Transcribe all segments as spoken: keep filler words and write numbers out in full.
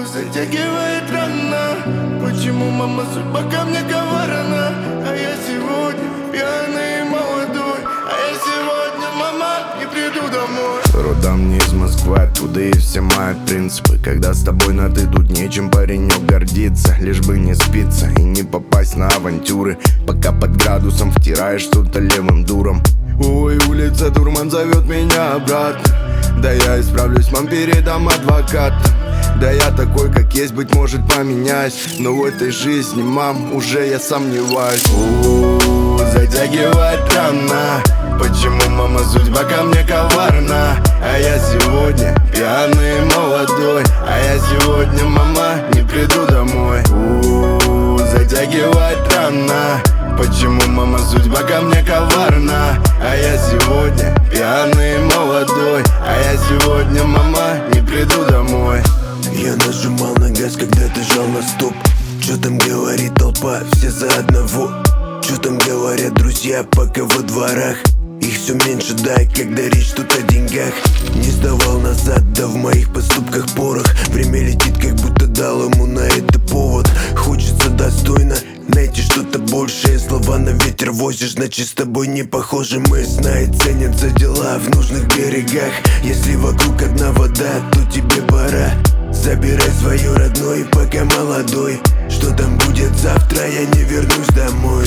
Затягивает рано. Почему, мама, судьба ко мне коварна? А я сегодня пьяный и молодой. А я сегодня, мама, не приду домой. Родом не из Москвы, оттуда и все мои принципы. Когда с тобой на ты, тут нечем, паренек, гордиться. Лишь бы не спиться и не попасть на авантюры. Пока под градусом втираешь что-то левым дуром. Ой, улица, дурман зовет меня обратно. Да я исправлюсь, мам, передам адвоката. Да я такой, как есть, быть может, поменяюсь. Но в этой жизни, мам, уже я сомневаюсь. У-у-у, затягивает рано. Почему, мама, судьба ко мне коварна? А я сегодня пьяный и молодой. А я сегодня, мама, не приду домой. У-у-у, затягивает рано. Почему, мама, судьба ко мне коварна? А я сегодня пьяный и молодой. А я сегодня, мама, не приду домой. Я нажимал на газ, когда ты жал на стоп. Чё там говорит толпа, все за одного. Чё там говорят друзья, пока во дворах. Их все меньше, да, когда речь тут о деньгах. Не сдавал назад, да в моих поступках порох. Время летит, как будто дал ему на это повод. Хочется достойно найти что-то большее. Слова на ветер возишь, значит с тобой не похожи. Мы, знает, ценят за дела в нужных берегах. Если вокруг одна вода, то тебе пора. Забирай свое родное, пока молодой. Что там будет завтра, я не вернусь домой.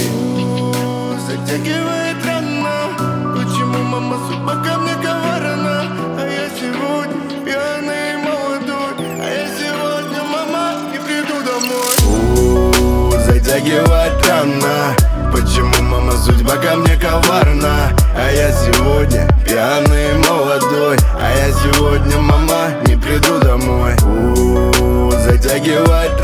Затягивает рано. Почему, мама, судьба ко мне коварна? А я сегодня пьяный и молодой. А я сегодня, мама, не приду домой. У-у-у, затягивает рано. Почему, мама, судьба ко мне коварна? А я сегодня пьяный и молодой. А я сегодня, мама, не приду домой. У-у-у, затягивает